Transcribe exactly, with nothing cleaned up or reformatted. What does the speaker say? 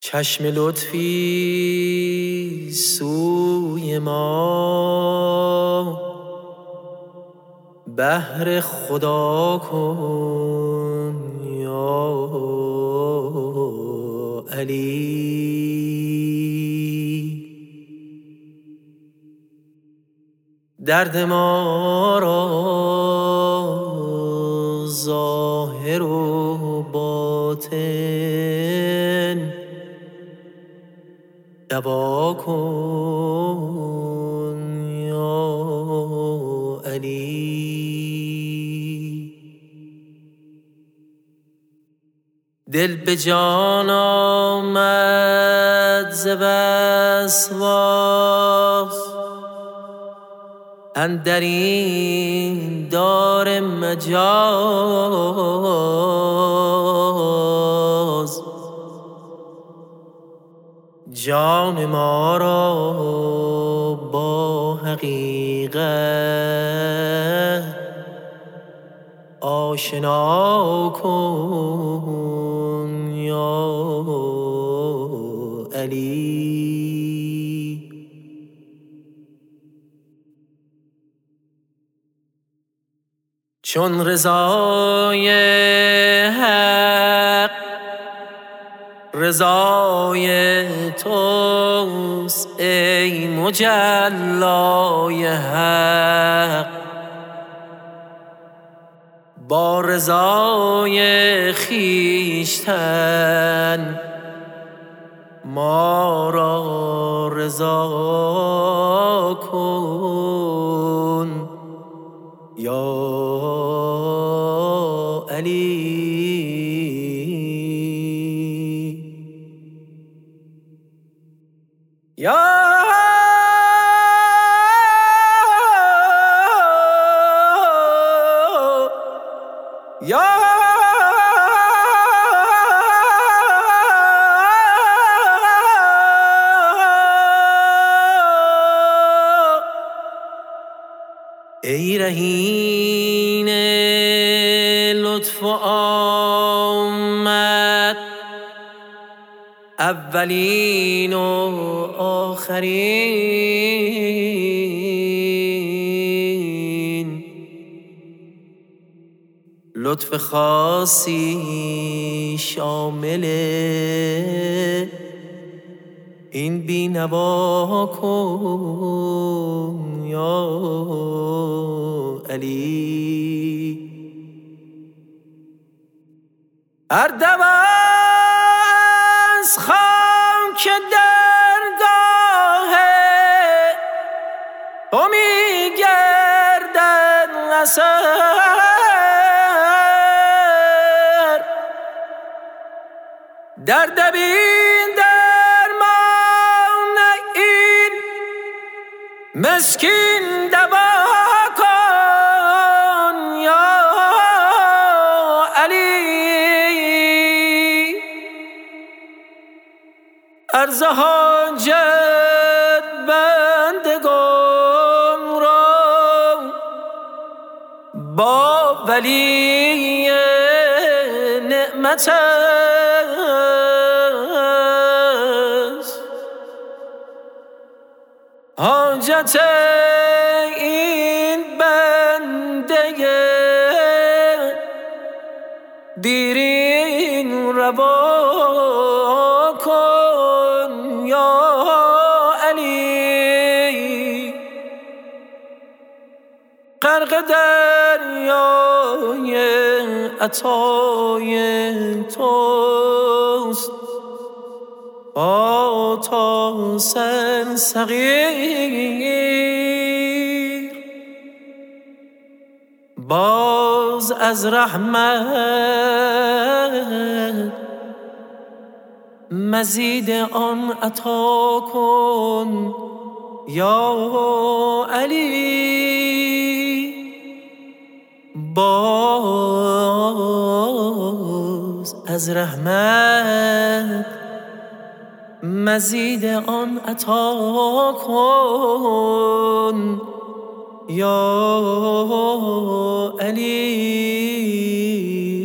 چشم لطفی سوی ما بهر خدا کن یا علی. درد ما را ظاهر و باطن دوا کن یا علی. دل به جان آمد ز وسواس اندر این دار مجاز. جان ما را با حقیقت آشنا کن یا علی. چون رضای حق رضای توست ای مجلای حق، با رضای خویشتن ما را رضا کن یا علی. یا یا ای رهین لطف و آمد اولین و آخرین، لطف خاصی شامل این بینوا کن یا علی. اردم از خاک درگاه تو می گردد اثر، درد بین درمان این مسکین دوا کن یا علی. عرض حاجت بندگان را با ولی نعمت است، حاجت این بنده دیرین روا کن یا علی. غرق دریای عطای توست با تا سر صغیر، باز از رحمت مزید آن عطا کن یا علی. باز از رحمت مزید آن عطا کن یا علی.